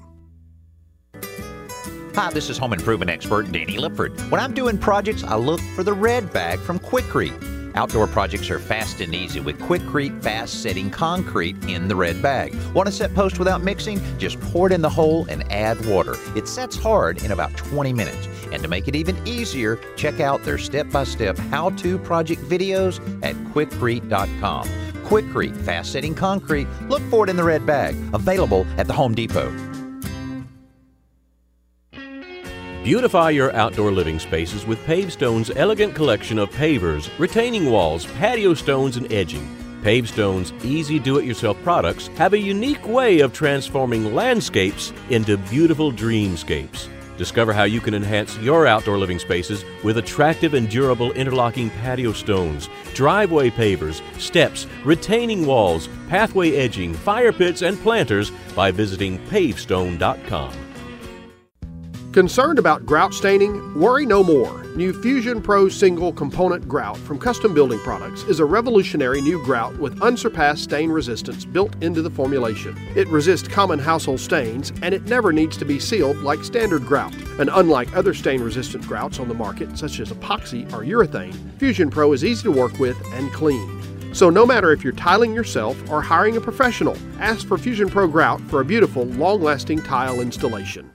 Hi, this is home improvement expert Danny Lipford. When I'm doing projects, I look for the red bag from Quikrete. Outdoor projects are fast and easy with Quikrete fast setting concrete in the red bag. Want to set post without mixing? Just pour it in the hole and add water. It sets hard in about 20 minutes. And to make it even easier, check out their step-by-step how-to project videos at Quikrete.com. Quikrete fast setting concrete. Look for it in the red bag. Available at the Home Depot.
Beautify your outdoor living spaces with Pavestone's elegant collection of pavers, retaining walls, patio stones, and edging. Pavestone's easy do-it-yourself products have a unique way of transforming landscapes into beautiful dreamscapes. Discover how you can enhance your outdoor living spaces with attractive and durable interlocking patio stones, driveway pavers, steps, retaining walls, pathway edging, fire pits, and planters by visiting pavestone.com.
Concerned about grout staining? Worry no more. New Fusion Pro Single Component Grout from Custom Building Products is a revolutionary new grout with unsurpassed stain resistance built into the formulation. It resists common household stains, and it never needs to be sealed like standard grout. And unlike other stain-resistant grouts on the market, such as epoxy or urethane, Fusion Pro is easy to work with and clean. So no matter if you're tiling yourself or hiring a professional, ask for Fusion Pro Grout for a beautiful, long-lasting tile installation.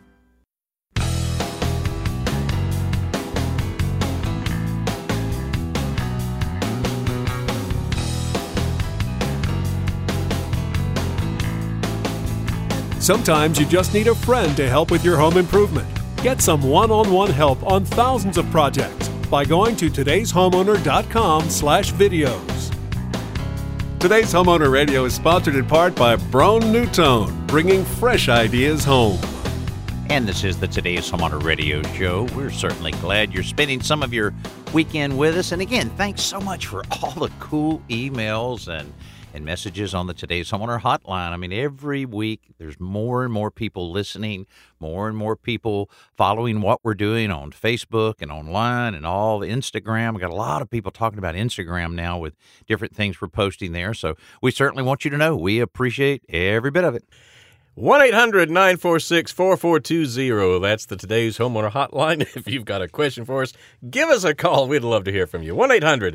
Sometimes you just need a friend to help with your home improvement. Get some one-on-one help on thousands of projects by going to todayshomeowner.com/videos. Today's Homeowner Radio is sponsored in part by Braun Newtone, bringing fresh ideas home.
And this is the Today's Homeowner Radio Show. We're certainly glad you're spending some of your weekend with us. And again, thanks so much for all the cool emails and messages on the Today's Homeowner Hotline. I mean, every week there's more and more people listening, more and more people following what we're doing on Facebook and online and all the Instagram. We got a lot of people talking about Instagram now with different things we're posting there. So we certainly want you to know we appreciate every bit of it.
1-800-946-4420. That's the Today's Homeowner Hotline. If you've got a question for us, give us a call. We'd love to hear from you.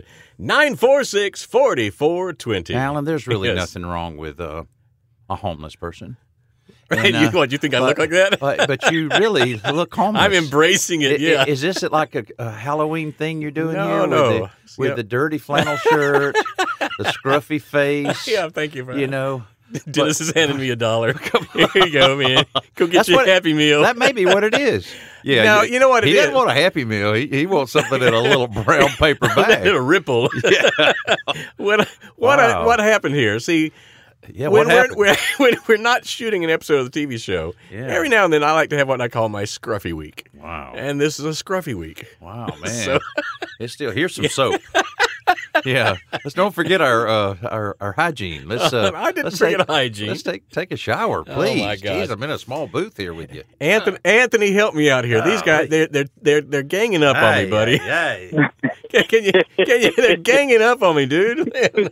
1-800-946-4420.
Alan, there's really nothing wrong with a homeless person.
Right?
And,
you think I look like that?
But you really look homeless.
I'm embracing it, yeah.
Is this like a Halloween thing you're doing here?
No.
With the dirty flannel shirt, the scruffy face.
Yeah, thank you for that.
You know.
Dennis is handing me $1. Here you go, man. Go get your Happy Meal.
That may be what it is. Yeah.
Now, you know what it is?
He doesn't want a Happy Meal. He wants something in a little brown paper bag.
A Ripple.
Yeah.
What happened here? See, when we're not shooting an episode of the TV show, every now and then I like to have what I call my scruffy week.
Wow.
And this is a scruffy week.
Wow, man. So, here's some soap. Yeah, let's don't forget our hygiene.
I didn't forget hygiene.
Let's take a shower, please.
Oh my God!
Jeez, I'm in a small booth here with you.
Anthony, help me out here. These guys, they're ganging up on me, buddy.
Yeah.
Can you? They're ganging up on me, dude.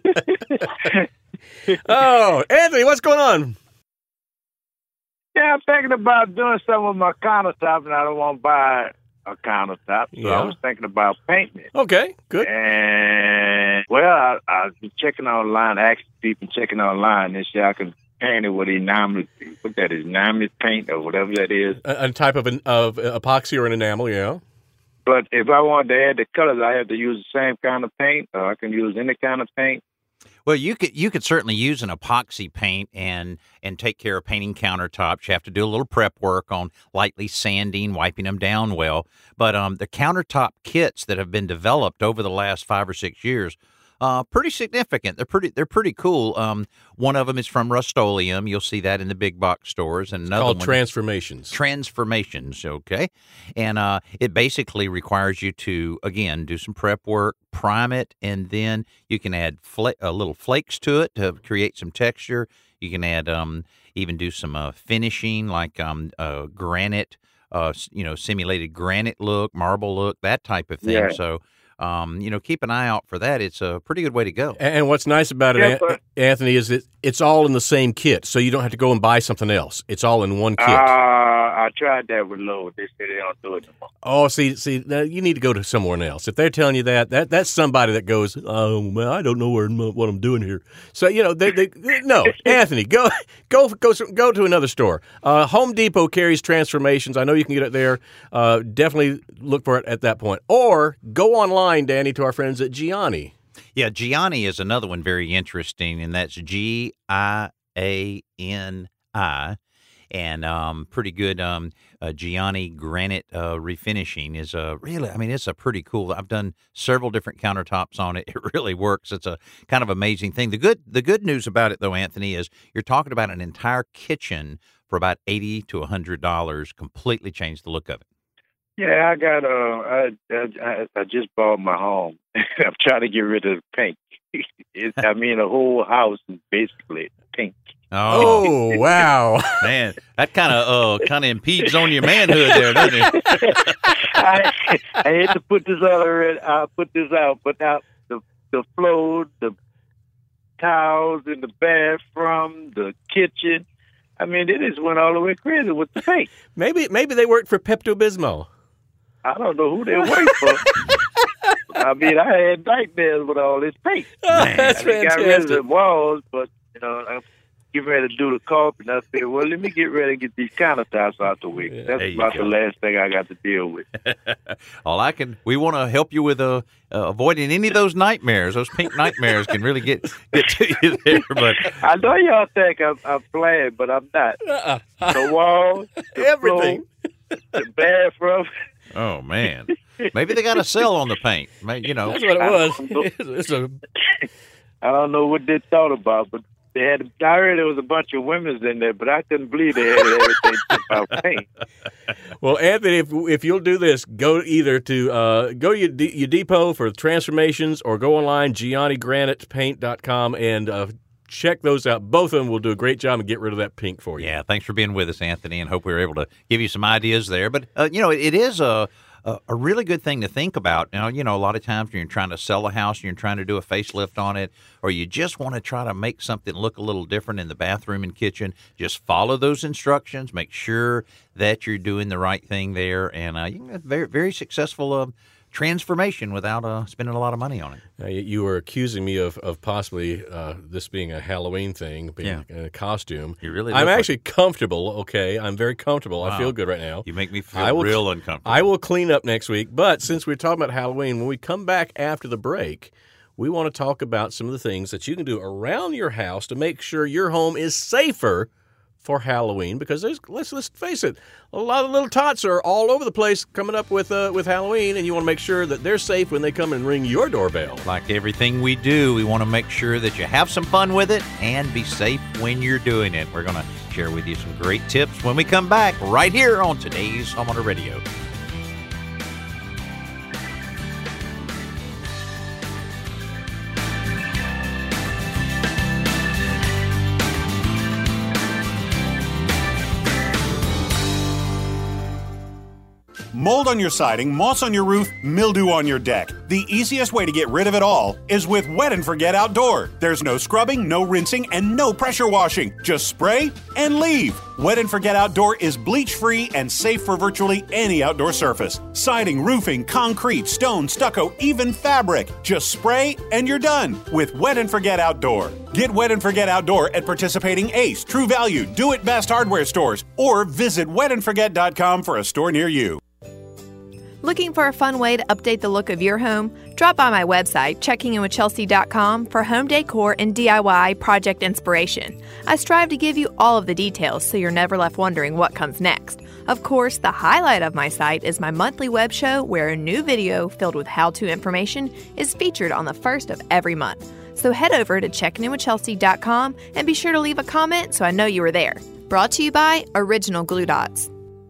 Oh, Anthony, what's going on?
Yeah, I'm thinking about doing something with my countertop, and I don't want to buy a countertop, so I was thinking about painting it.
Okay, good.
And, well, I've been checking online, asking people checking online, and see I can paint it with enamel, enamel paint or whatever that is.
A type of epoxy or an enamel, yeah.
But if I wanted to add the colors, I have to use the same kind of paint, or I can use any kind of paint.
Well, you could certainly use an epoxy paint and take care of painting countertops. You have to do a little prep work on lightly sanding, wiping them down well. But the countertop kits that have been developed over the last 5 or 6 years, pretty significant. They're pretty cool. One of them is from Rust-Oleum. You'll see that in the big box stores. And another
called
one,
Transformations.
Transformations, okay. And it basically requires you to, again, do some prep work, prime it, and then you can add little flakes to it to create some texture. You can add even do some finishing like granite, simulated granite look, marble look, that type of thing.
Yeah.
So. Keep an eye out for that. It's a pretty good way to go.
And what's nice about it, Anthony, is that it's all in the same kit, so you don't have to go and buy something else. It's all in one kit.
I tried that with Lowe's. They said they don't do it no more.
Oh, see, you need to go to someone else. If they're telling you that's somebody that goes, oh, well, I don't know what I'm doing here. So, no, Anthony, go to another store. Home Depot carries Transformations. I know you can get it there. Definitely look for it at that point. Or go online, Danny, to our friends at Gianni.
Yeah, Gianni is another one very interesting, and that's Gianni. And pretty good Gianni granite refinishing is it's a pretty cool. I've done several different countertops on it. It really works. It's a kind of amazing thing. The good news about it, though, Anthony, is you're talking about an entire kitchen for about $80 to $100. Completely changed the look of it.
Yeah, I got I just bought my home. I'm trying to get rid of the pink. The whole house is basically pink.
Oh wow,
man, that kind of impedes on your manhood there, doesn't it?
I had to put this out. But now the floor, the towels in the bathroom, the kitchen. I mean, it just went all the way crazy with the paint.
Maybe they worked for Pepto-Bismol.
I don't know who they work for. I mean, I had nightmares with all this paint.
That's fantastic.
Got rid of the walls, but I'm getting ready to do the carpet. And I said, well, let me get ready to get these countertops out the way. That's about the last thing I got to deal with.
We want to help you with avoiding any of those nightmares. Those pink nightmares can really get to you there. But
I know y'all think I'm playing, but I'm not. The walls, the
everything.
floor, the bathroom.
Oh, man. Maybe they got a sale on the paint. Maybe,
That's what it was.
I don't know what they thought about, but they had. I heard there was a bunch of women's in there, but I couldn't believe they had everything about paint.
Well, Anthony, if you'll do this, go either to your depot for transformations or go online, GianniGranitePaint.com, and check those out. Both of them will do a great job and get rid of that pink for you.
Yeah, thanks for being with us, Anthony, and hope we were able to give you some ideas there. But, it is a really good thing to think about. Now, a lot of times when you're trying to sell a house and you're trying to do a facelift on it, or you just want to try to make something look a little different in the bathroom and kitchen, just follow those instructions. Make sure that you're doing the right thing there, and you can have very, very successful transformation without spending a lot of money on it.
You were accusing me of possibly this being a Halloween thing, being a costume.
You really?
I'm actually comfortable. Okay, I'm very comfortable.
Wow.
I feel good right now.
You make me feel real uncomfortable.
I will clean up next week. But since we're talking about Halloween, when we come back after the break, we want to talk about some of the things that you can do around your house to make sure your home is safer for Halloween, because let's face it, a lot of little tots are all over the place coming up with Halloween, and you want to make sure that they're safe when they come and ring your doorbell.
Like everything we do, we want to make sure that you have some fun with it and be safe when you're doing it. We're going to share with you some great tips when we come back right here on today's Homeowner Radio.
Mold on your siding, moss on your roof, mildew on your deck. The easiest way to get rid of it all is with Wet and Forget Outdoor. There's no scrubbing, no rinsing, and no pressure washing. Just spray and leave. Wet and Forget Outdoor is bleach-free and safe for virtually any outdoor surface. Siding, roofing, concrete, stone, stucco, even fabric. Just spray and you're done with Wet and Forget Outdoor. Get Wet and Forget Outdoor at participating Ace, True Value, Do It Best hardware stores, or visit wetandforget.com for a store near you.
Looking for a fun way to update the look of your home? Drop by my website, checkinginwithchelsea.com, for home decor and DIY project inspiration. I strive to give you all of the details so you're never left wondering what comes next. Of course, the highlight of my site is my monthly web show where a new video filled with how-to information is featured on the first of every month. So head over to checkinginwithchelsea.com and be sure to leave a comment so I know you were there. Brought to you by Original Glue Dots.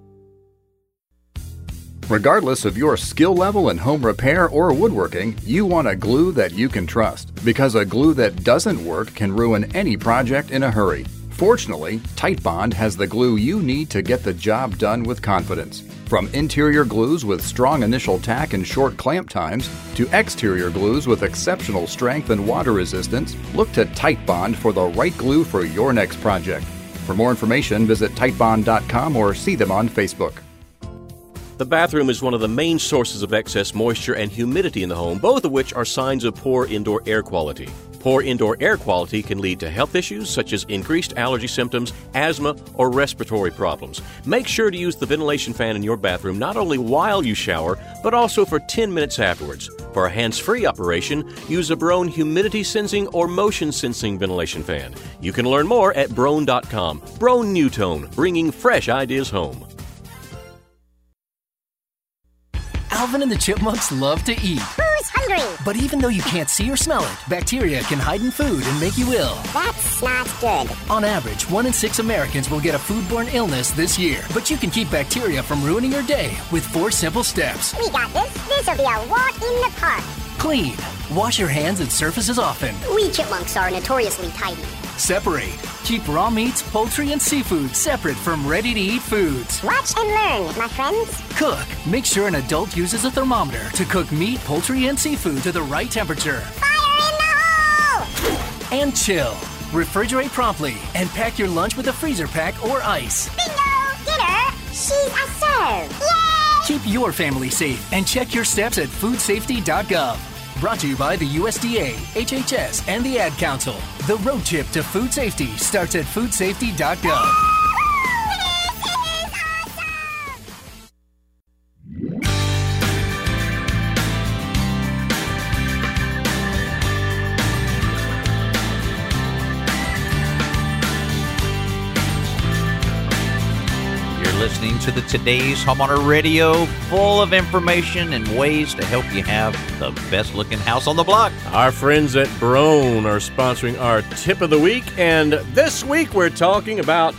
Regardless of your skill level in home repair or woodworking, you want a glue that you can trust, because a glue that doesn't work can ruin any project in a hurry. Fortunately, Titebond has the glue you need to get the job done with confidence. From interior glues with strong initial tack and short clamp times to exterior glues with exceptional strength and water resistance, look to Titebond for the right glue for your next project. For more information, visit Titebond.com or see them on Facebook.
The bathroom is one of the main sources of excess moisture and humidity in the home, both of which are signs of poor indoor air quality. Poor indoor air quality can lead to health issues such as increased allergy symptoms, asthma, or respiratory problems. Make sure to use the ventilation fan in your bathroom not only while you shower, but also for 10 minutes afterwards. For a hands-free operation, use a Broan humidity sensing or motion sensing ventilation fan. You can learn more at Broan.com. Broan Newtone, bringing fresh ideas home.
Alvin and the Chipmunks love to eat.
Who's hungry?
But even though you can't see or smell it, bacteria can hide in food and make you ill.
That's not good.
On average, 1 in 6 Americans will get a foodborne illness this year. But you can keep bacteria from ruining your day with 4 simple steps.
We got this. This'll be a walk in the park.
Clean. Wash your hands and surfaces often.
We chipmunks are notoriously tidy.
Separate. Keep raw meats, poultry, and seafood separate from ready-to-eat foods.
Watch and learn, my friends.
Cook. Make sure an adult uses a thermometer to cook meat, poultry, and seafood to the right temperature.
Fire in the hole!
And chill. Refrigerate promptly and pack your lunch with a freezer pack or ice.
Bingo! Dinner! She's a serve! Yay!
Keep your family safe and check your steps at foodsafety.gov. Brought to you by the USDA, HHS, and the Ad Council. The road trip to food safety starts at foodsafety.gov.
You're listening to the Today's Homeowner Radio, full of information and ways to help you have the best-looking house on the block.
Our friends at Brown are sponsoring our tip of the week, and this week we're talking about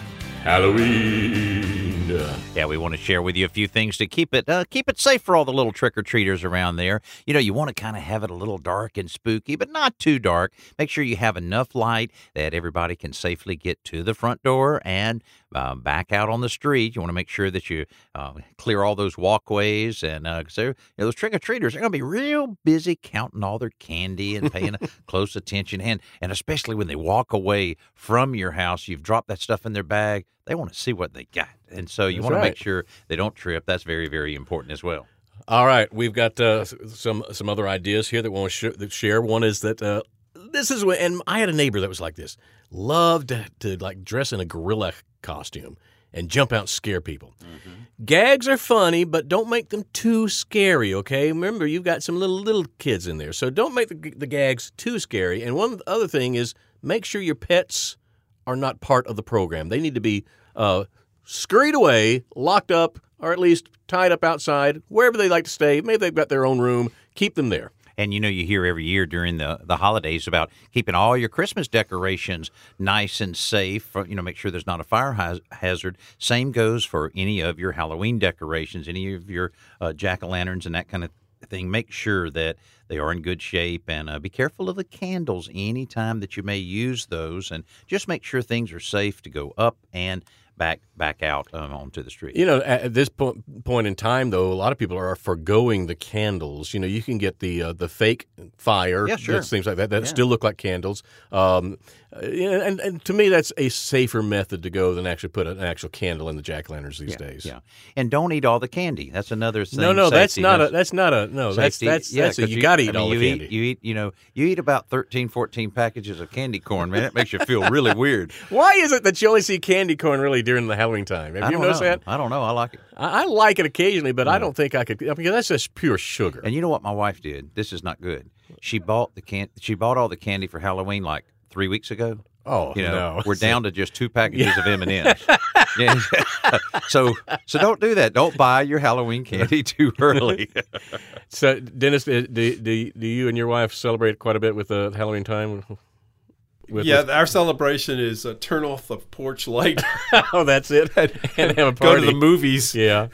Halloween.
Yeah, we want to share with you a few things to keep it safe for all the little trick-or-treaters around there. You know, you want to kind of have it a little dark and spooky, but not too dark. Make sure you have enough light that everybody can safely get to the front door and back out on the street. You want to make sure that you clear all those walkways, and those trick-or-treaters are going to be real busy counting all their candy and paying close attention. And especially when they walk away from your house, you've dropped that stuff in their bag. They want to see what they got. And so you want to make sure they don't trip. That's very, very important as well.
All right. We've got some other ideas here that we want to share. One is that this is when, and I had a neighbor that was like this, loved to like dress in a gorilla costume and jump out and scare people. Mm-hmm. Gags are funny, but don't make them too scary, okay? Remember, you've got some little kids in there, so don't make the gags too scary. And one other thing is make sure your pets are not part of the program. They need to be scurried away, locked up, or at least tied up outside, wherever they like to stay. Maybe they've got their own room. Keep them there.
And, you know, you hear every year during the holidays about keeping all your Christmas decorations nice and safe. Make sure there's not a fire hazard. Same goes for any of your Halloween decorations, any of your jack-o'-lanterns and that kind of thing. Make sure that they are in good shape, and be careful of the candles anytime that you may use those, and just make sure things are safe to go up and back out onto the street.
You know, at this point in time, though, a lot of people are forgoing the candles. You know, you can get the fake fire, things like that still look like candles. And to me, that's a safer method to go than actually put an actual candle in the jack-o'-lanterns these days.
Yeah, and don't eat all the candy. That's another thing.
No,
safety.
that's not a you got to eat all the candy.
You eat about 13, 14 packages of candy corn, man. It makes you feel really weird.
Why is it that you only see candy corn really during the Halloween time? Have you noticed that?
I don't know. I like it.
I like it occasionally, but I don't think I could. Because that's just pure sugar.
And you know what my wife did? This is not good. She bought all the candy for Halloween like 3 weeks ago.
Oh, no.
We're down to just 2 packages of M&Ms. Yeah. So don't do that. Don't buy your Halloween candy too early.
So, Dennis, do you and your wife celebrate quite a bit with the Halloween time?
Our celebration is turn off the porch light.
Oh, that's it. And have a party.
Go to the movies.
Yeah.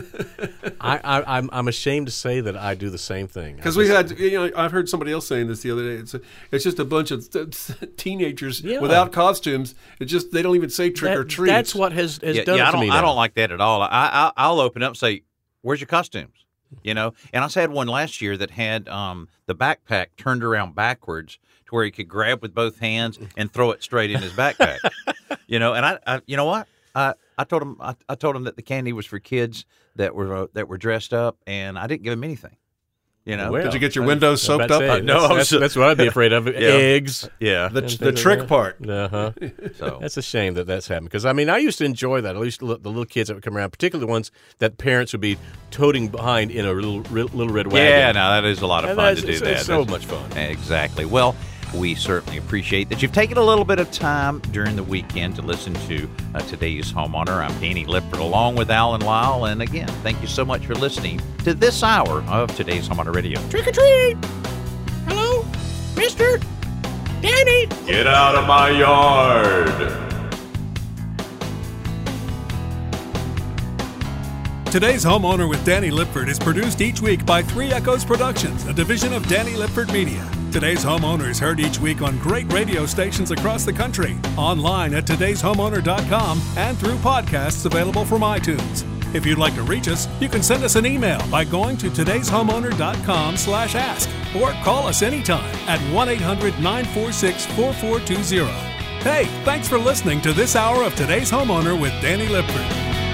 I'm ashamed to say that I do the same thing.
Because we had, I've heard somebody else saying this the other day. It's just a bunch of teenagers without costumes. It's just they don't even say trick or treat.
That's what has done it to me.
I don't like that at all. I'll open up and say, "Where's your costumes?" And I had one last year that had the backpack turned around backwards to where he could grab with both hands and throw it straight in his backpack. And I you know what? I told him that the candy was for kids that were dressed up, and I didn't give him anything.
Well, did you get your windows soaked up?
No, that's what I'd be afraid of. Eggs.
Yeah.
The trick part.
Uh-huh. So that's a shame that's happened. Because, I used to enjoy that. At least the little kids that would come around, particularly the ones that parents would be toting behind in a little red wagon.
Yeah, no, that is a lot of fun to do that.
It's so much fun.
Exactly. Well, we certainly appreciate that you've taken a little bit of time during the weekend to listen to Today's Homeowner. I'm Danny Lipford along with Alan Lyle. And again, thank you so much for listening to this hour of Today's Homeowner Radio.
Trick or treat! Hello, Mr. Danny!
Get out of my yard!
Today's Homeowner with Danny Lipford is produced each week by 3 Echoes Productions, a division of Danny Lipford Media. Today's Homeowner is heard each week on great radio stations across the country, online at today'shomeowner.com, and through podcasts available from iTunes. If you'd like to reach us, you can send us an email by going to today'shomeowner.com/ask or call us anytime at 1-800-946-4420. Hey, thanks for listening to this hour of Today's Homeowner with Danny Lipford.